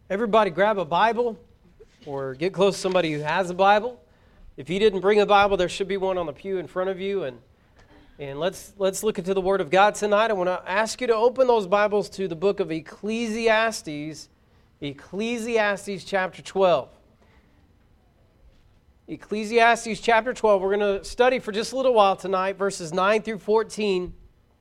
Everybody grab a Bible or get close to somebody who has a Bible. If you didn't bring a Bible, there should be one on the pew in front of you. And let's look into the Word of God tonight. I want to ask you to open those Bibles to the book of Ecclesiastes, Ecclesiastes chapter 12. Ecclesiastes chapter 12. We're going to study for just a little while tonight, verses 9 through 14.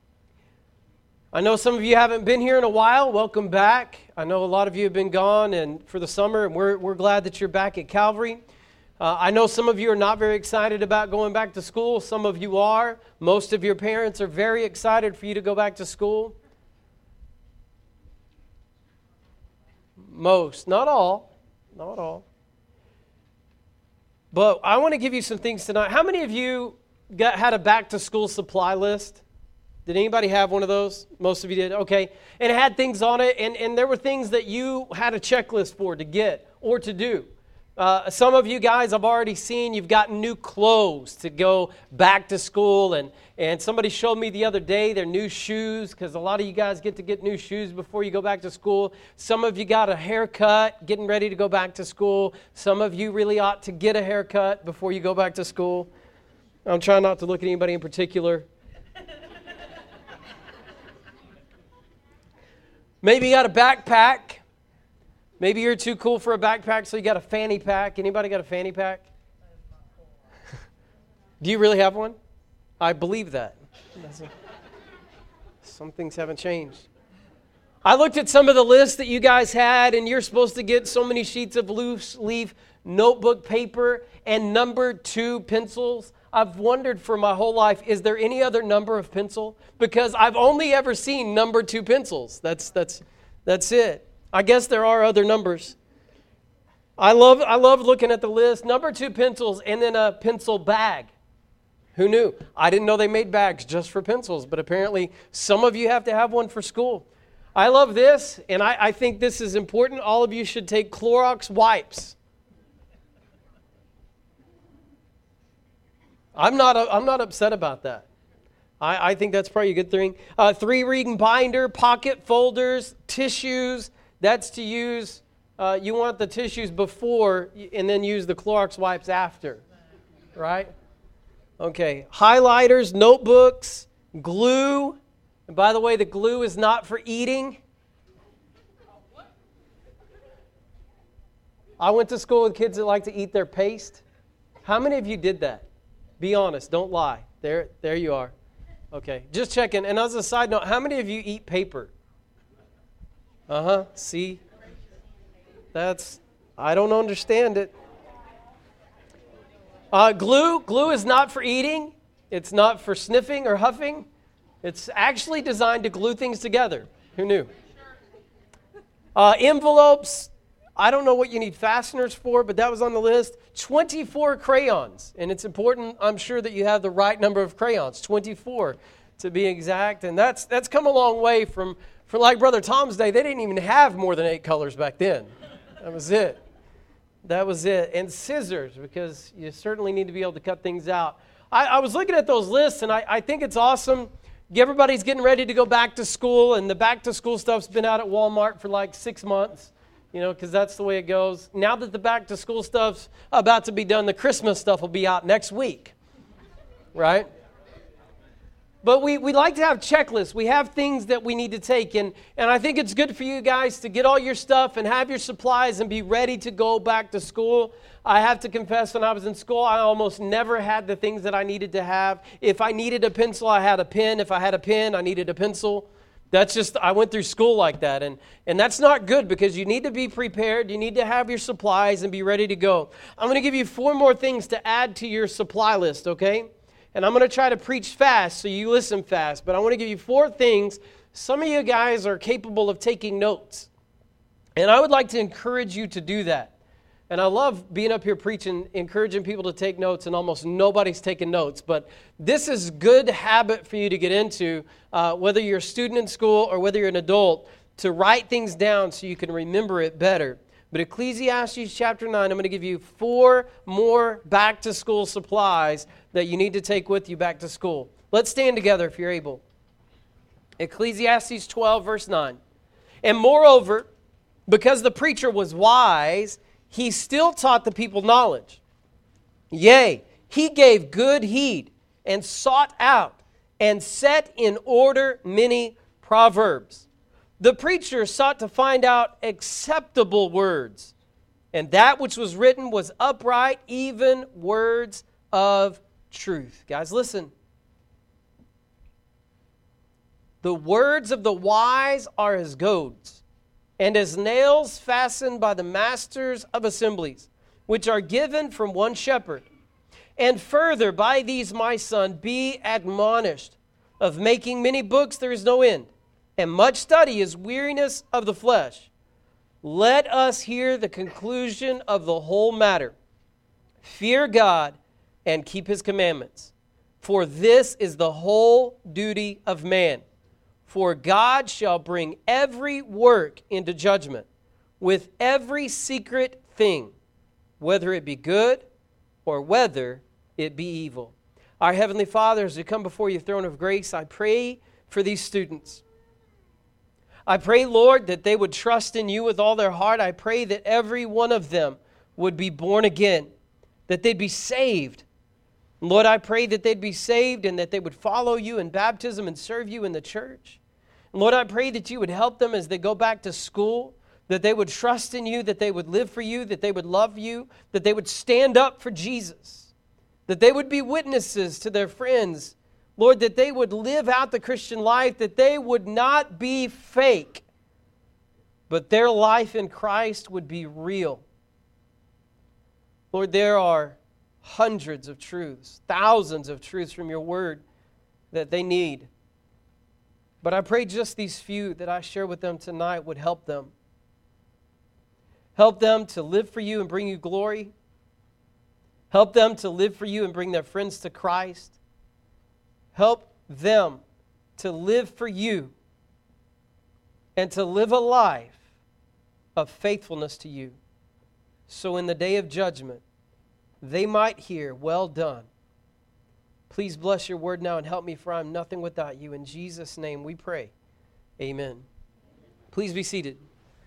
I know some of you haven't been here in a while. Welcome back. I know a lot of you have been gone and for the summer, and we're glad that you're back at Calvary. I know some of you are not very excited about going back to school. Some of you are. Most of your parents are very excited for you to go back to school. Most, not all. Not all. But I want to give you some things tonight. How many of you had a back-to-school supply list? Did anybody have one of those? Most of you did? Okay. And it had things on it, and there were things that you had a checklist for to get or to do. Some of you guys I've already seen, you've gotten new clothes to go back to school, and somebody showed me the other day their new shoes, because a lot of you guys get to get new shoes before you go back to school. Some of you got a haircut, getting ready to go back to school. Some of you really ought to get a haircut before you go back to school. I'm trying not to look at anybody in particular. Maybe you got a backpack. Maybe you're too cool for a backpack, so you got a fanny pack. Anybody got a fanny pack? Do you really have one? I believe that. Some things haven't changed. I looked at some of the lists that you guys had, and you're supposed to get so many sheets of loose leaf notebook paper and number 2 pencils. I've wondered for my whole life, is there any other number of pencil? Because I've only ever seen number 2 pencils. That's it. I guess there are other numbers. I love looking at the list. Number 2 pencils and then a pencil bag. Who knew? I didn't know they made bags just for pencils, but apparently some of you have to have one for school. I love this, and I think this is important. All of you should take Clorox wipes. I'm not upset about that. I think that's probably a good thing. 3-ring binder, pocket folders, tissues. That's to use, you want the tissues before and then use the Clorox wipes after, right? Okay, highlighters, notebooks, glue. And by the way, the glue is not for eating. I went to school with kids that like to eat their paste. How many of you did that? Be honest, don't lie. There you are. Okay, just checking. And as a side note, how many of you eat paper? See? I don't understand it. Glue is not for eating. It's not for sniffing or huffing. It's actually designed to glue things together. Who knew? Envelopes. I don't know what you need fasteners for, but that was on the list. 24 crayons. And it's important, I'm sure, that you have the right number of crayons. 24 to be exact. And that's come a long way from like Brother Tom's day. They didn't even have more than 8 colors back then. That was it. And scissors, because you certainly need to be able to cut things out. I was looking at those lists, and I think it's awesome. Everybody's getting ready to go back to school, and the back to school stuff's been out at Walmart for like 6 months. Because that's the way it goes. Now that the back-to-school stuff's about to be done, the Christmas stuff will be out next week, right? But we like to have checklists. We have things that we need to take. And I think it's good for you guys to get all your stuff and have your supplies and be ready to go back to school. I have to confess, when I was in school, I almost never had the things that I needed to have. If I needed a pencil, I had a pen. If I had a pen, I needed a pencil. That's just, I went through school like that, and that's not good, because you need to be prepared. You need to have your supplies and be ready to go. I'm going to give you 4 more things to add to your supply list, okay? And I'm going to try to preach fast so you listen fast, but I want to give you 4 things. Some of you guys are capable of taking notes, and I would like to encourage you to do that. And I love being up here preaching, encouraging people to take notes, and almost nobody's taking notes. But this is good habit for you to get into, whether you're a student in school or whether you're an adult, to write things down so you can remember it better. But Ecclesiastes chapter 9, I'm going to give you 4 more back-to-school supplies that you need to take with you back to school. Let's stand together if you're able. Ecclesiastes 12, verse 9. And moreover, Because the preacher was wise, he still taught the people knowledge. Yea, he gave good heed and sought out and set in order many proverbs. The preacher sought to find out acceptable words, and that which was written was upright, even words of truth. Guys, listen. The words of the wise are as goads, and as nails fastened by the masters of assemblies, which are given from one shepherd. And further, by these, my son, be admonished. Of making many books there is no end, and much study is weariness of the flesh. Let us hear the conclusion of the whole matter. Fear God and keep his commandments, for this is the whole duty of man. For God shall bring every work into judgment with every secret thing, whether it be good or whether it be evil. Our Heavenly Father, as we come before your throne of grace, I pray for these students. I pray, Lord, that they would trust in you with all their heart. I pray that every one of them would be born again, that they'd be saved. Lord, I pray that they'd be saved and that they would follow you in baptism and serve you in the church. Lord, I pray that you would help them as they go back to school, that they would trust in you, that they would live for you, that they would love you, that they would stand up for Jesus, that they would be witnesses to their friends. Lord, that they would live out the Christian life, that they would not be fake, but their life in Christ would be real. Lord, there are hundreds of truths, thousands of truths from your word that they need. But I pray just these few that I share with them tonight would help them. Help them to live for you and bring you glory. Help them to live for you and bring their friends to Christ. Help them to live for you and to live a life of faithfulness to you. So in the day of judgment, they might hear, well done. Please bless your word now and help me, for I am nothing without you. In Jesus' name we pray. Amen. Please be seated.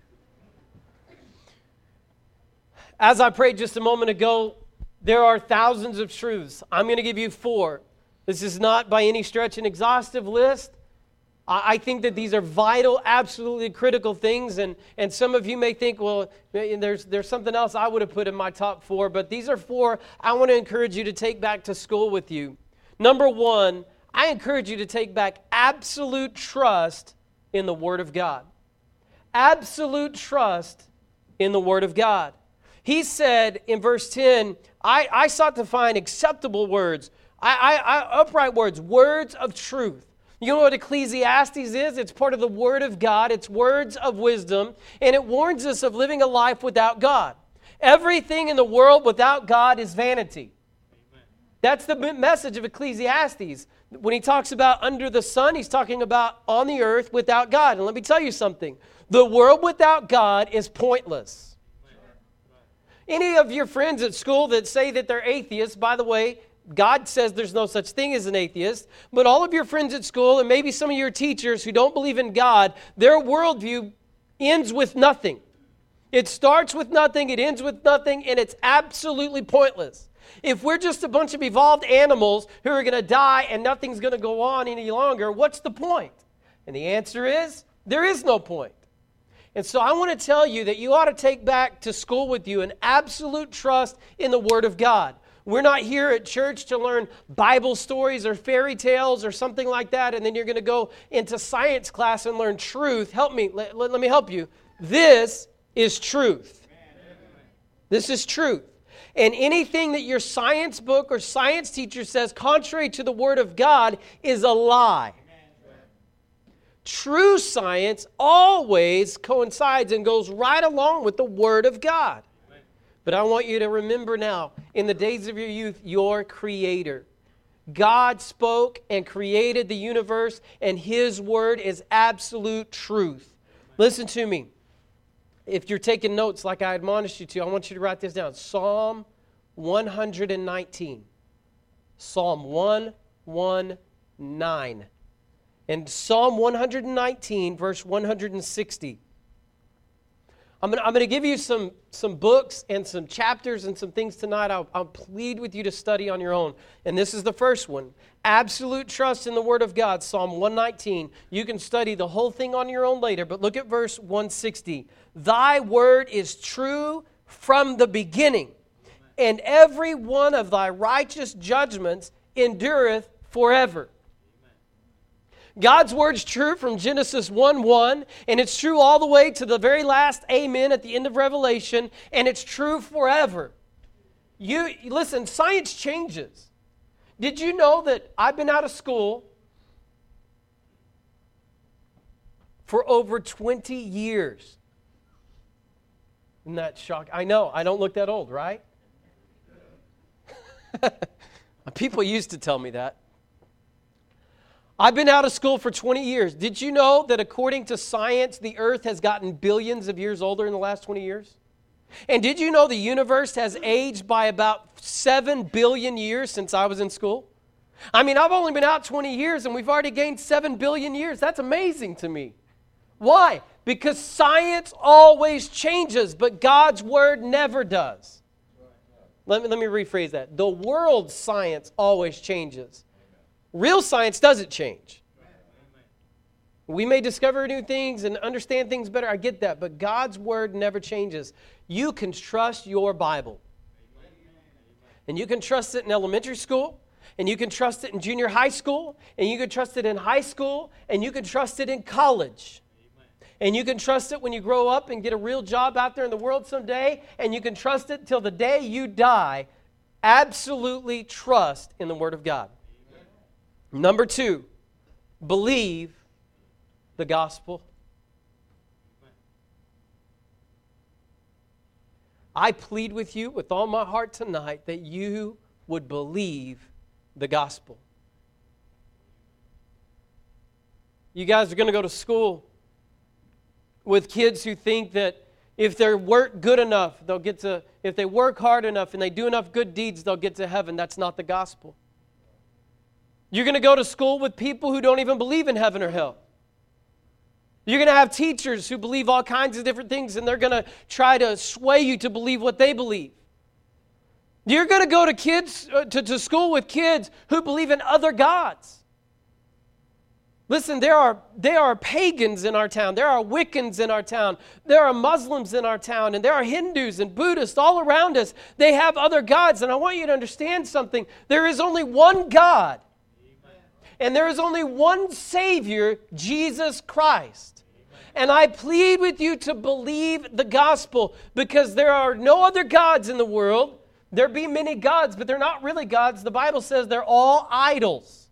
As I prayed just a moment ago, there are thousands of truths. I'm going to give you 4. This is not by any stretch an exhaustive list. I think that these are vital, absolutely critical things. And some of you may think, well, there's something else I would have put in my top 4. But these are 4 I want to encourage you to take back to school with you. Number 1, I encourage you to take back absolute trust in the Word of God. Absolute trust in the Word of God. He said in verse 10, I sought to find acceptable words, upright words, words of truth. You know what Ecclesiastes is? It's part of the Word of God. It's words of wisdom, and it warns us of living a life without God. Everything in the world without God is vanity. That's the message of Ecclesiastes. When he talks about under the sun, he's talking about on the earth without God. And let me tell you something. The world without God is pointless. Any of your friends at school that say that they're atheists, by the way, God says there's no such thing as an atheist. But all of your friends at school and maybe some of your teachers who don't believe in God, their worldview ends with nothing. It starts with nothing, it ends with nothing, and it's absolutely pointless. If we're just a bunch of evolved animals who are going to die and nothing's going to go on any longer, what's the point? And the answer is, there is no point. And so I want to tell you that you ought to take back to school with you an absolute trust in the Word of God. We're not here at church to learn Bible stories or fairy tales or something like that, and then you're going to go into science class and learn truth. Help me. Let me help you. This is truth. This is truth. And anything that your science book or science teacher says contrary to the Word of God is a lie. True science always coincides and goes right along with the Word of God. But I want you to remember now, in the days of your youth, your Creator. God spoke and created the universe, and His Word is absolute truth. Listen to me. If you're taking notes like I admonished you to, I want you to write this down. Psalm 119. Psalm 119. And Psalm 119, verse 160. I'm gonna give you some books and some chapters and some things tonight. I'll plead with you to study on your own. And this is the first one. Absolute trust in the Word of God, Psalm 119. You can study the whole thing on your own later, but look at verse 160. Thy word is true from the beginning, and every one of thy righteous judgments endureth forever. God's word's true from Genesis 1:1, and it's true all the way to the very last amen at the end of Revelation, and it's true forever. Listen, science changes. Did you know that I've been out of school for over 20 years? Isn't that shocking? I know, I don't look that old, right? People used to tell me that. I've been out of school for 20 years. Did you know that according to science, the earth has gotten billions of years older in the last 20 years? And did you know the universe has aged by about 7 billion years since I was in school? I mean, I've only been out 20 years and we've already gained 7 billion years. That's amazing to me. Why? Because science always changes, but God's word never does. Let me rephrase that. The world's science always changes. Real science doesn't change. We may discover new things and understand things better. I get that. But God's word never changes. You can trust your Bible. And you can trust it in elementary school. And you can trust it in junior high school. And you can trust it in high school. And you can trust it in college. And you can trust it when you grow up and get a real job out there in the world someday. And you can trust it till the day you die. Absolutely trust in the Word of God. Number 2, believe the gospel. I plead with you with all my heart tonight that you would believe the gospel. You guys are going to go to school with kids who think that if they work good enough, if they work hard enough and they do enough good deeds, they'll get to heaven. That's not the gospel. You're going to go to school with people who don't even believe in heaven or hell. You're going to have teachers who believe all kinds of different things, and they're going to try to sway you to believe what they believe. You're going to go to school with kids who believe in other gods. Listen, there are pagans in our town. There are Wiccans in our town. There are Muslims in our town. And there are Hindus and Buddhists all around us. They have other gods. And I want you to understand something. There is only one God. And there is only one Savior, Jesus Christ. And I plead with you to believe the gospel, because there are no other gods in the world. There be many gods, but they're not really gods. The Bible says they're all idols.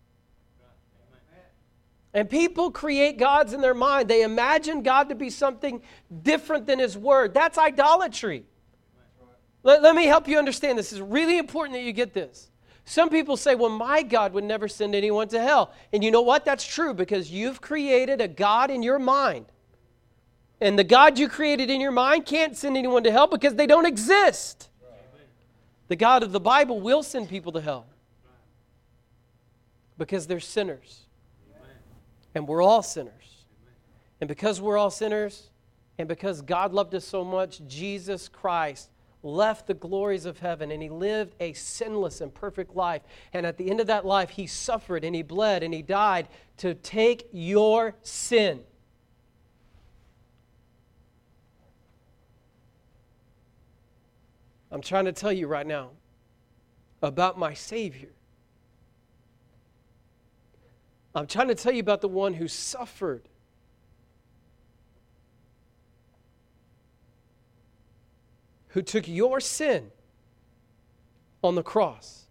And people create gods in their mind. They imagine God to be something different than His Word. That's idolatry. Let me help you understand this. It's really important that you get this. Some people say, well, my God would never send anyone to hell. And you know what? That's true, because you've created a God in your mind. And the God you created in your mind can't send anyone to hell because they don't exist. The God of the Bible will send people to hell because they're sinners. And we're all sinners. And because we're all sinners, and because God loved us so much, Jesus Christ left the glories of heaven, and He lived a sinless and perfect life. And at the end of that life, He suffered and He bled and He died to take your sin. I'm trying to tell you right now about my Savior. I'm trying to tell you about the one who suffered, who took your sin on the cross.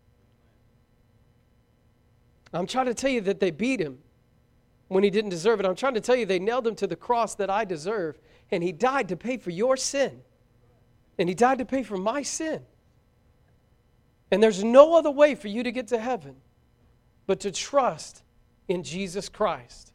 I'm trying to tell you that they beat Him when He didn't deserve it. I'm trying to tell you they nailed Him to the cross that I deserve, and He died to pay for your sin. And He died to pay for my sin. And there's no other way for you to get to heaven but to trust in Jesus Christ.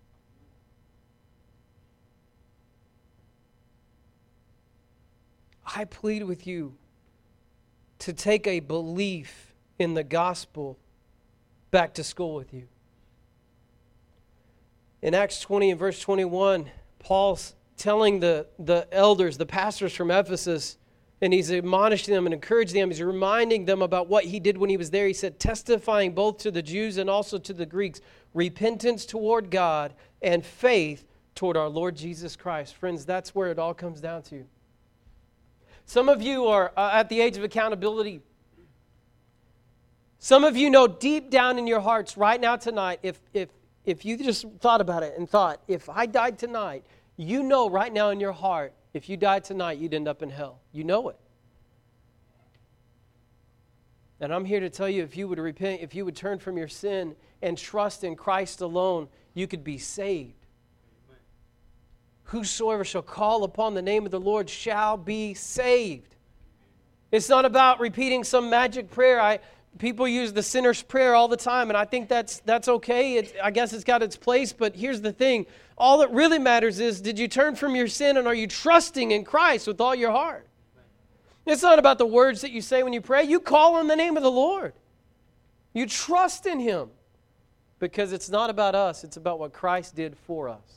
I plead with you to take a belief in the gospel back to school with you. In Acts 20 and verse 21, Paul telling the elders, the pastors from Ephesus, and he's admonishing them and encouraging them. He's reminding them about what he did when he was there. He said, testifying both to the Jews and also to the Greeks, repentance toward God and faith toward our Lord Jesus Christ. Friends, that's where it all comes down to. Some of you are at the age of accountability. Some of you know deep down in your hearts right now tonight, if you just thought about it and thought, if I died tonight, you know right now in your heart, if you died tonight, you'd end up in hell. You know it. And I'm here to tell you, if you would repent, if you would turn from your sin and trust in Christ alone, you could be saved. Amen. Whosoever shall call upon the name of the Lord shall be saved. It's not about repeating some magic prayer. People use the sinner's prayer all the time, and I think that's okay. I guess it's got its place, but here's the thing. All that really matters is, did you turn from your sin, and are you trusting in Christ with all your heart? It's not about the words that you say when you pray. You call on the name of the Lord. You trust in Him, because it's not about us. It's about what Christ did for us.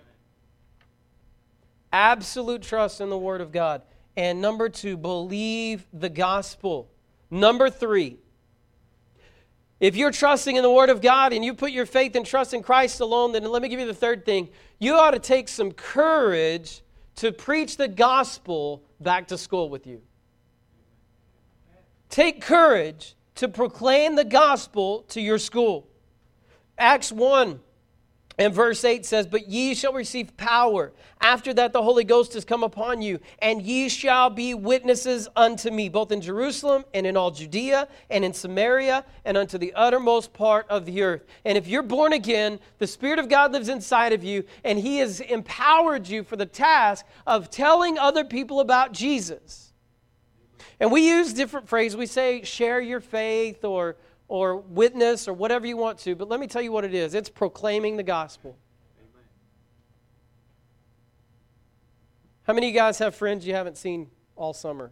Absolute trust in the Word of God. And number 2, believe the gospel. Number 3, if you're trusting in the Word of God and you put your faith and trust in Christ alone, then let me give you the third thing. You ought to take some courage to preach the gospel back to school with you. Take courage to proclaim the gospel to your school. Acts 1 and verse 8 says, but ye shall receive power. After that the Holy Ghost is come upon you, and ye shall be witnesses unto me, both in Jerusalem and in all Judea and in Samaria and unto the uttermost part of the earth. And if you're born again, the Spirit of God lives inside of you, and He has empowered you for the task of telling other people about Jesus. And we use different phrases. We say share your faith or witness or whatever you want to, but let me tell you what it is. It's proclaiming the gospel. Amen. How many of you guys have friends you haven't seen all summer?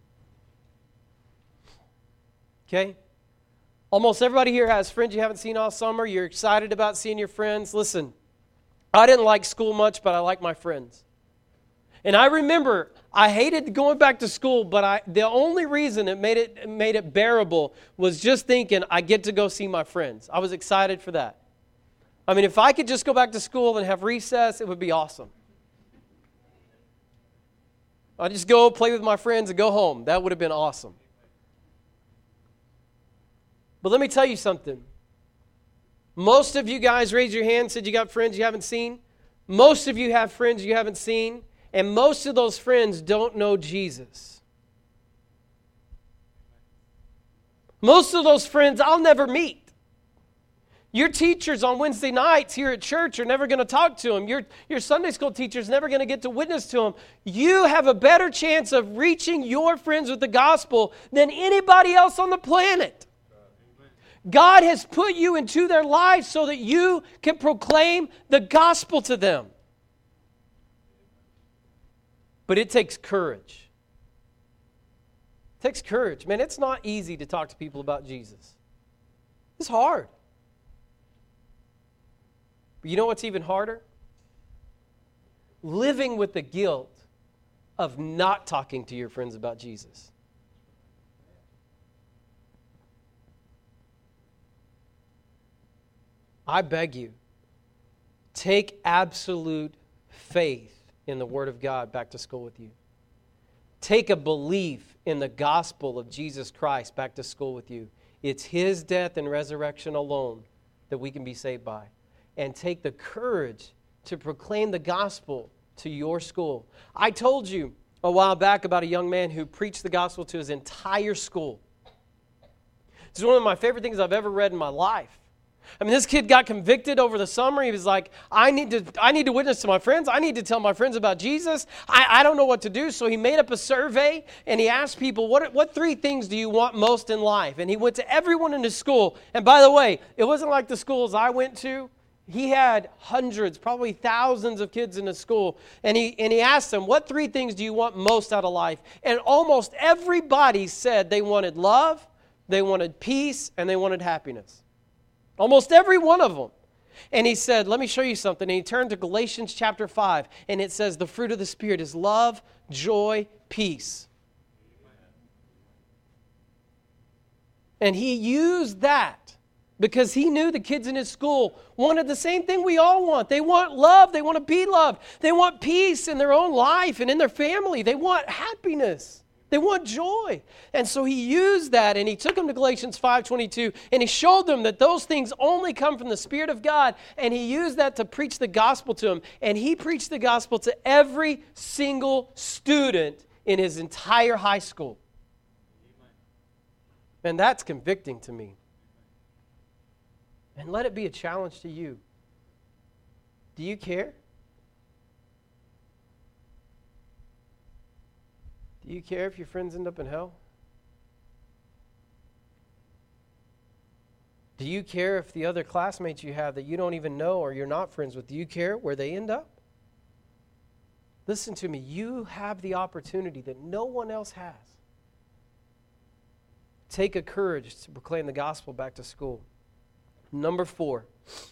Okay? Almost everybody here has friends you haven't seen all summer. You're excited about seeing your friends. Listen, I didn't like school much, but I like my friends. And I remember I hated going back to school, but the only reason it made it bearable was just thinking I get to go see my friends. I was excited for that. I mean, if I could just go back to school and have recess, it would be awesome. I'd just go play with my friends and go home. That would have been awesome. But let me tell you something. Most of you guys raised your hand, said you got friends you haven't seen. Most of you have friends you haven't seen. And most of those friends don't know Jesus. Most of those friends I'll never meet. Your teachers on Wednesday nights here at church are never going to talk to them. Your Sunday school teacher's never going to get to witness to them. You have a better chance of reaching your friends with the gospel than anybody else on the planet. God has put you into their lives so that you can proclaim the gospel to them. But it takes courage. It takes courage. Man, it's not easy to talk to people about Jesus. It's hard. But you know what's even harder? Living with the guilt of not talking to your friends about Jesus. I beg you, take absolute faith in the Word of God back to school with you. Take a belief in the gospel of Jesus Christ back to school with you. It's His death and resurrection alone that we can be saved by. And take the courage to proclaim the gospel to your school. I told you a while back about a young man who preached the gospel to his entire school. It's one of my favorite things I've ever read in my life. I mean, this kid got convicted over the summer. He was like, I need to witness to my friends. I need to tell my friends about Jesus. I don't know what to do. So he made up a survey, and he asked people, what 3 things do you want most in life? And he went to everyone in his school. And by the way, it wasn't like the schools I went to. He had hundreds, probably thousands of kids in his school. And he asked them, what 3 things do you want most out of life? And almost everybody said they wanted love, they wanted peace, and they wanted happiness. Almost every one of them. And he said, let me show you something. And he turned to Galatians chapter 5, and it says the fruit of the Spirit is love, joy, peace. And he used that because he knew the kids in his school wanted the same thing we all want. They want love. They want to be loved. They want peace in their own life and in their family. They want happiness. They want joy. And so he used that, and he took them to Galatians 5:22, and he showed them that those things only come from the Spirit of God, and he used that to preach the gospel to them. And he preached the gospel to every single student in his entire high school. And that's convicting to me. And let it be a challenge to you. Do you care? Do you care if your friends end up in hell? Do you care if the other classmates you have that you don't even know or you're not friends with, do you care where they end up? Listen to me. You have the opportunity that no one else has. Take a courage to proclaim the gospel back to school. Number 4,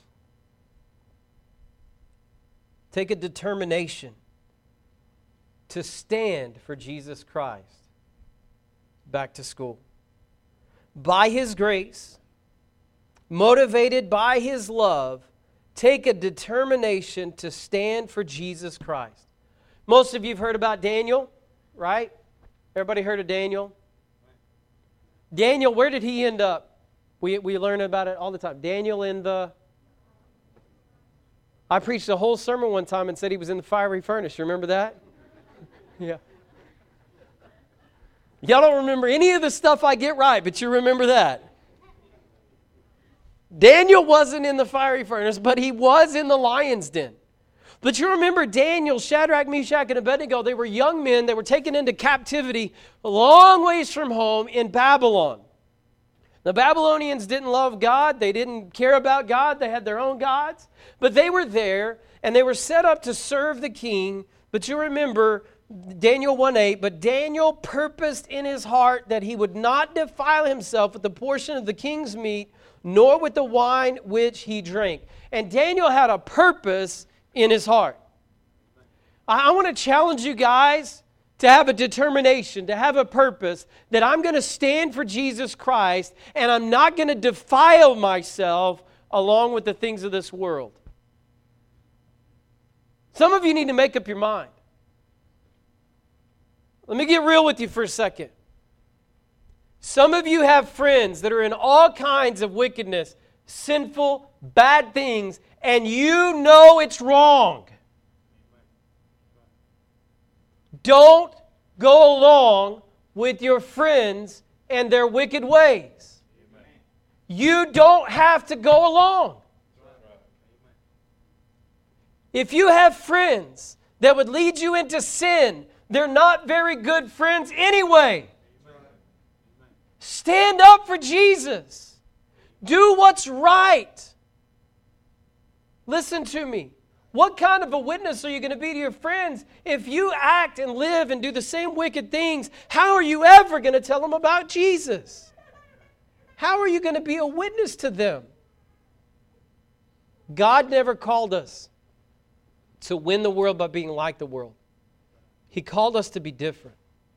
take a determination to stand for Jesus Christ back to school. By His grace, motivated by His love, take a determination to stand for Jesus Christ. Most of you have heard about Daniel, right? Everybody heard of Daniel? Daniel, where did he end up? We learn about it all the time. Daniel in the... I preached a whole sermon one time and said he was in the fiery furnace. You remember that? Yeah. Y'all don't remember any of the stuff I get right, but you remember that. Daniel wasn't in the fiery furnace, but he was in the lion's den. But you remember Daniel, Shadrach, Meshach, and Abednego, they were young men that were taken into captivity a long ways from home in Babylon. The Babylonians didn't love God. They didn't care about God. They had their own gods. But they were there, and they were set up to serve the king. But you remember Daniel 1:8, but Daniel purposed in his heart that he would not defile himself with the portion of the king's meat, nor with the wine which he drank. And Daniel had a purpose in his heart. I want to challenge you guys to have a determination, to have a purpose that I'm going to stand for Jesus Christ and I'm not going to defile myself along with the things of this world. Some of you need to make up your mind. Let me get real with you for a second. Some of you have friends that are in all kinds of wickedness, sinful, bad things, and you know it's wrong. Don't go along with your friends and their wicked ways. You don't have to go along. If you have friends that would lead you into sin, they're not very good friends anyway. Stand up for Jesus. Do what's right. Listen to me. What kind of a witness are you going to be to your friends if you act and live and do the same wicked things? How are you ever going to tell them about Jesus? How are you going to be a witness to them? God never called us to win the world by being like the world. He called us to be different.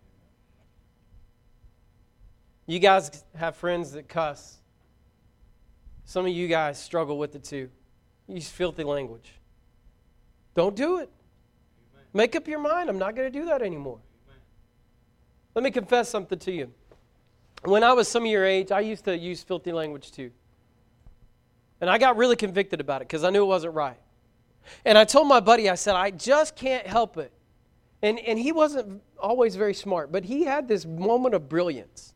You guys have friends that cuss. Some of you guys struggle with it too. Use filthy language. Don't do it. Amen. Make up your mind. I'm not going to do that anymore. Amen. Let me confess something to you. When I was some of your age, I used to use filthy language too. And I got really convicted about it because I knew it wasn't right. And I told my buddy, I said, I just can't help it. And he wasn't always very smart, but he had this moment of brilliance.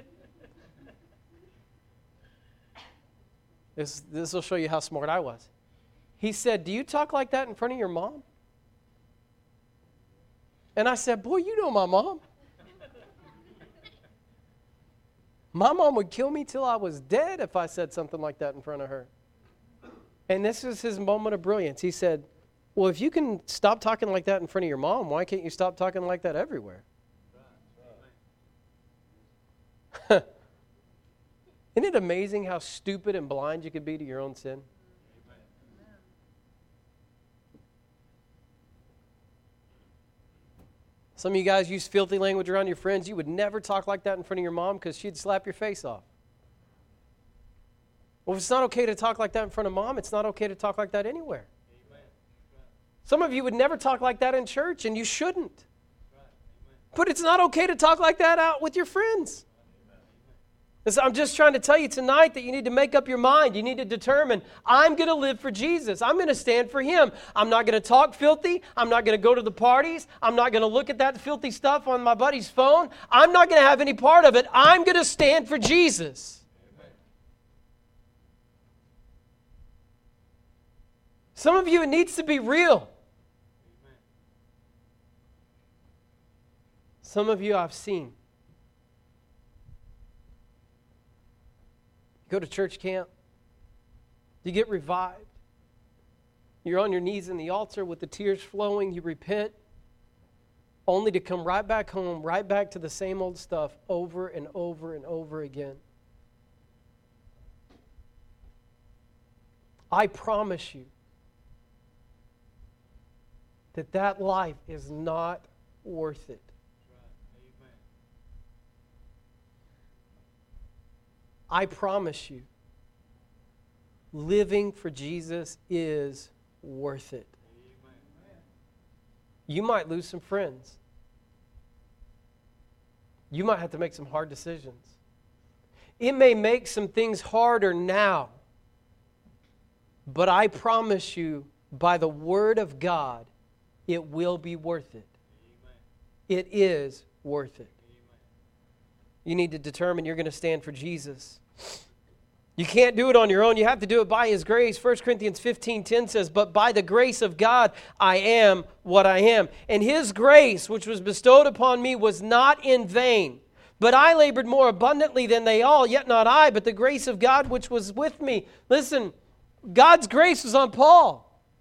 This will show you how smart I was. He said, do you talk like that in front of your mom? And I said, boy, you know my mom. My mom would kill me till I was dead if I said something like that in front of her. And this is his moment of brilliance. He said, well, if you can stop talking like that in front of your mom, why can't you stop talking like that everywhere? Isn't it amazing how stupid and blind you could be to your own sin? Some of you guys use filthy language around your friends. You would never talk like that in front of your mom because she'd slap your face off. Well, if it's not okay to talk like that in front of Mom, it's not okay to talk like that anywhere. Amen. Some of you would never talk like that in church, and you shouldn't. But it's not okay to talk like that out with your friends. I'm just trying to tell you tonight that you need to make up your mind. You need to determine, I'm going to live for Jesus. I'm going to stand for Him. I'm not going to talk filthy. I'm not going to go to the parties. I'm not going to look at that filthy stuff on my buddy's phone. I'm not going to have any part of it. I'm going to stand for Jesus. Some of you, it needs to be real. Some of you I've seen. You go to church camp. You get revived. You're on your knees in the altar with the tears flowing. You repent. Only to come right back home, right back to the same old stuff over and over and over again. I promise you that life is not worth it. I promise you, living for Jesus is worth it. You might lose some friends. You might have to make some hard decisions. It may make some things harder now, but I promise you, by the Word of God, it will be worth it. It is worth it. You need to determine you're going to stand for Jesus. You can't do it on your own. You have to do it by His grace. 1 Corinthians 15:10 says, "But by the grace of God, I am what I am. And His grace, which was bestowed upon me, was not in vain. But I labored more abundantly than they all, yet not I, but the grace of God which was with me." Listen, God's grace was on Paul.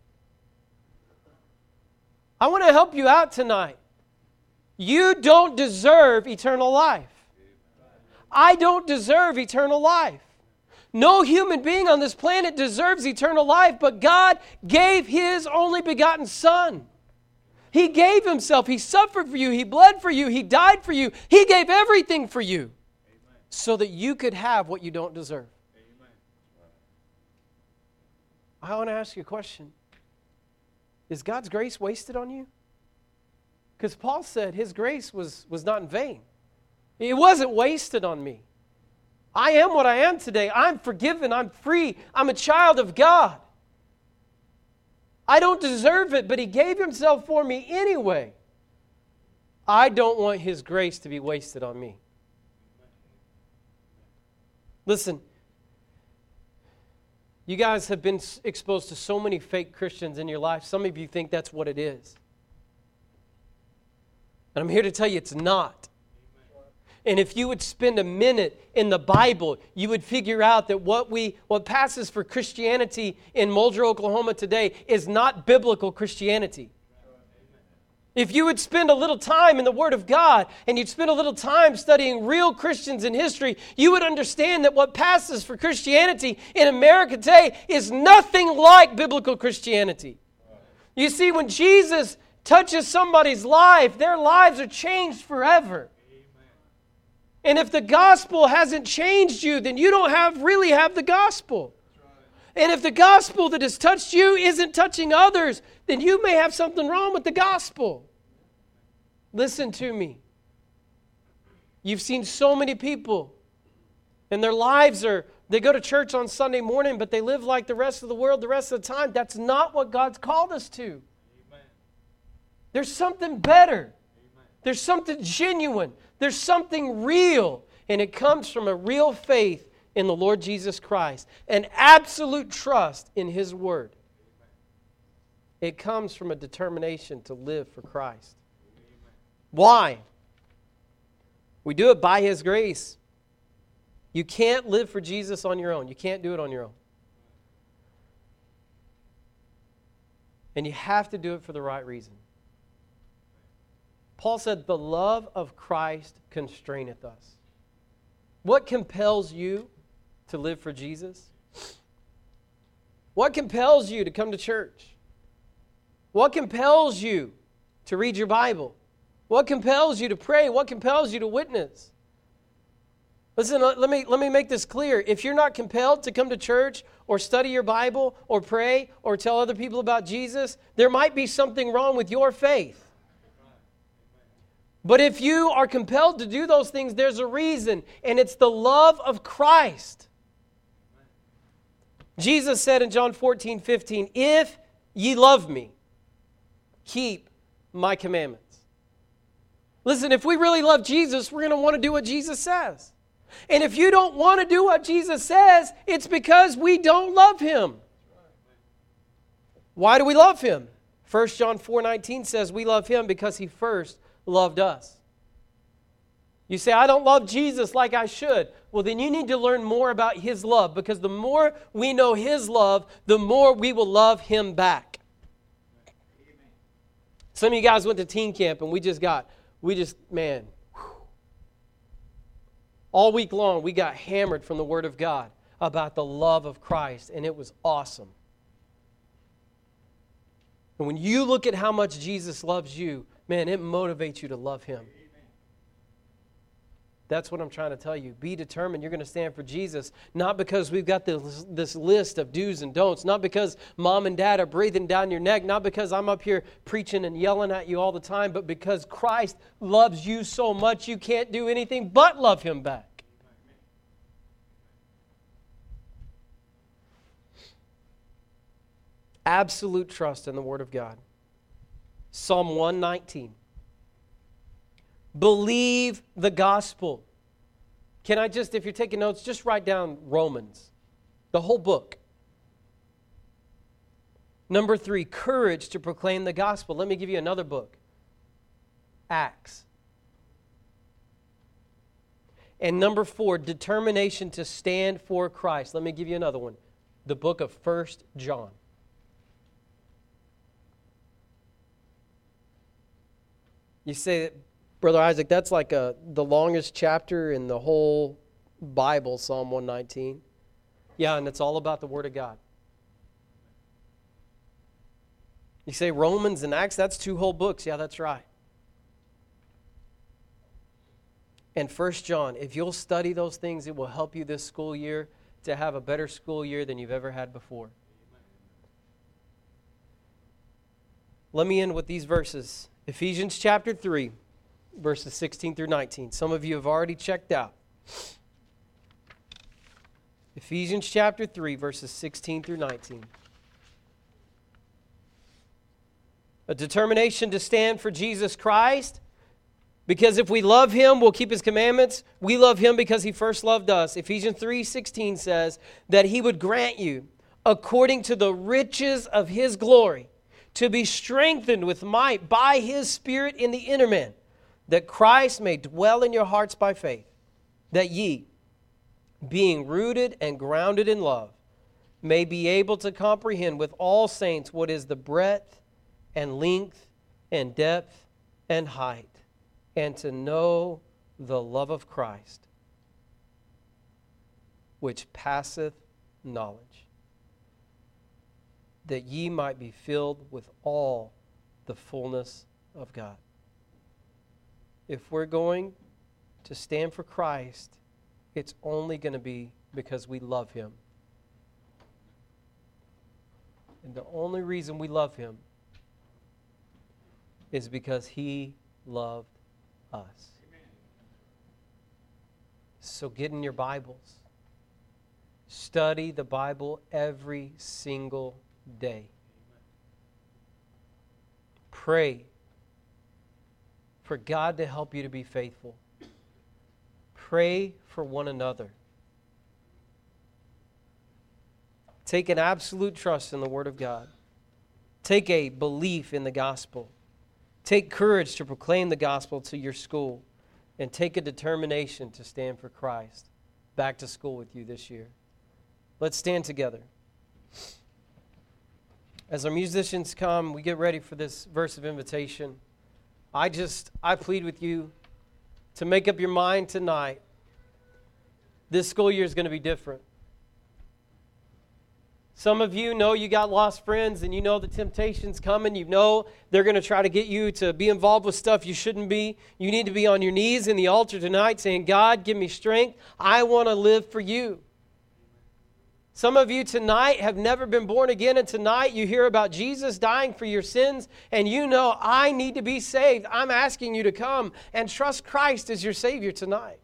I want to help you out tonight. You don't deserve eternal life. I don't deserve eternal life. No human being on this planet deserves eternal life, but God gave His only begotten Son. He gave Himself. He suffered for you. He bled for you. He died for you. He gave everything for you. Amen. So that you could have what you don't deserve. Amen. I want to ask you a question. Is God's grace wasted on you? Because Paul said His grace was not in vain. It wasn't wasted on me. I am what I am today. I'm forgiven. I'm free. I'm a child of God. I don't deserve it, but He gave Himself for me anyway. I don't want His grace to be wasted on me. Listen, you guys have been exposed to so many fake Christians in your life. Some of you think that's what it is. And I'm here to tell you it's not. And if you would spend a minute in the Bible, you would figure out that what passes for Christianity in Mulder, Oklahoma today is not biblical Christianity. If you would spend a little time in the Word of God and you'd spend a little time studying real Christians in history, you would understand that what passes for Christianity in America today is nothing like biblical Christianity. You see, when Jesus touches somebody's life, their lives are changed forever. And if the gospel hasn't changed you, then you don't really have the gospel. And if the gospel that has touched you isn't touching others, then you may have something wrong with the gospel. Listen to me. You've seen so many people, and their lives they go to church on Sunday morning, but they live like the rest of the world the rest of the time. That's not what God's called us to. Amen. There's something better. Amen. There's something genuine. There's something real, and it comes from a real faith in the Lord Jesus Christ, an absolute trust in His Word. It comes from a determination to live for Christ. Why? We do it by His grace. You can't live for Jesus on your own. You can't do it on your own. And you have to do it for the right reason. Paul said, "The love of Christ constraineth us." What compels you to live for Jesus? What compels you to come to church? What compels you to read your Bible? What compels you to pray? What compels you to witness? Listen, let me make this clear. If you're not compelled to come to church or study your Bible or pray or tell other people about Jesus, there might be something wrong with your faith. But if you are compelled to do those things, there's a reason, and it's the love of Christ. Jesus said in John 14:15, "If ye love me, keep my commandments." Listen, if we really love Jesus, we're going to want to do what Jesus says. And if you don't want to do what Jesus says, it's because we don't love Him. Why do we love Him? 1 John 4:19 says we love Him because He first loved us. You say, I don't love Jesus like I should. Well, then you need to learn more about His love, because the more we know His love, the more we will love Him back. Amen. Some of you guys went to teen camp and man, all week long, we got hammered from the Word of God about the love of Christ, and it was awesome. And when you look at how much Jesus loves you, man, it motivates you to love Him. That's what I'm trying to tell you. Be determined. You're going to stand for Jesus, not because we've got this list of do's and don'ts, not because mom and dad are breathing down your neck, not because I'm up here preaching and yelling at you all the time, but because Christ loves you so much you can't do anything but love Him back. Absolute trust in the Word of God. Psalm 119. Believe the gospel. Can I just, if you're taking notes, just write down Romans, the whole book. Number 3, courage to proclaim the gospel. Let me give you another book, Acts. And number 4, determination to stand for Christ. Let me give you another one, the book of 1 John. You say, Brother Isaac, that's like the longest chapter in the whole Bible, Psalm 119. Yeah, and it's all about the Word of God. You say Romans and Acts, that's 2 whole books. Yeah, that's right. And 1 John, if you'll study those things, it will help you this school year to have a better school year than you've ever had before. Let me end with these verses. Ephesians chapter 3. Verses 16 through 19. Some of you have already checked out. Ephesians chapter 3, verses 16 through 19. A determination to stand for Jesus Christ, because if we love Him, we'll keep His commandments. We love Him because He first loved us. Ephesians 3:16 says that He would grant you, according to the riches of His glory, to be strengthened with might by His Spirit in the inner man, that Christ may dwell in your hearts by faith, that ye, being rooted and grounded in love, may be able to comprehend with all saints what is the breadth and length and depth and height, and to know the love of Christ, which passeth knowledge, that ye might be filled with all the fullness of God. If we're going to stand for Christ, it's only going to be because we love Him. And the only reason we love Him is because He loved us. Amen. So get in your Bibles. Study the Bible every single day. Pray for God to help you to be faithful. Pray for one another. Take an absolute trust in the Word of God. Take a belief in the gospel. Take courage to proclaim the gospel to your school. And take a determination to stand for Christ. Back to school with you this year. Let's stand together. As our musicians come, we get ready for this verse of invitation. I plead with you to make up your mind tonight. This school year is going to be different. Some of you know you got lost friends and you know the temptation's coming. You know they're going to try to get you to be involved with stuff you shouldn't be. You need to be on your knees in the altar tonight saying, God, give me strength. I want to live for you. Some of you tonight have never been born again, and tonight you hear about Jesus dying for your sins, and you know, I need to be saved. I'm asking you to come and trust Christ as your Savior tonight.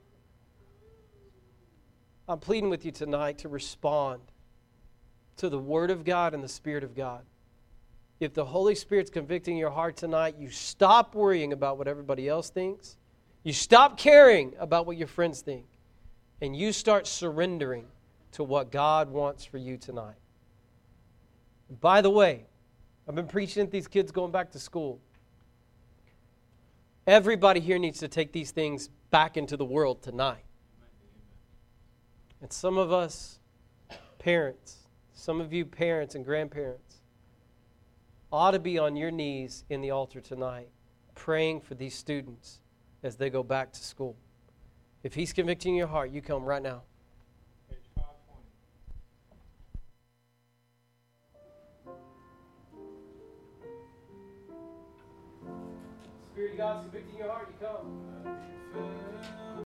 I'm pleading with you tonight to respond to the Word of God and the Spirit of God. If the Holy Spirit's convicting your heart tonight, you stop worrying about what everybody else thinks. You stop caring about what your friends think. And you start surrendering to what God wants for you tonight. By the way, I've been preaching at these kids going back to school. Everybody here needs to take these things back into the world tonight. And some of us parents, some of you parents and grandparents, ought to be on your knees in the altar tonight praying for these students as they go back to school. If He's convicting your heart, you come right now. Spirit of God's convicting your heart, you come.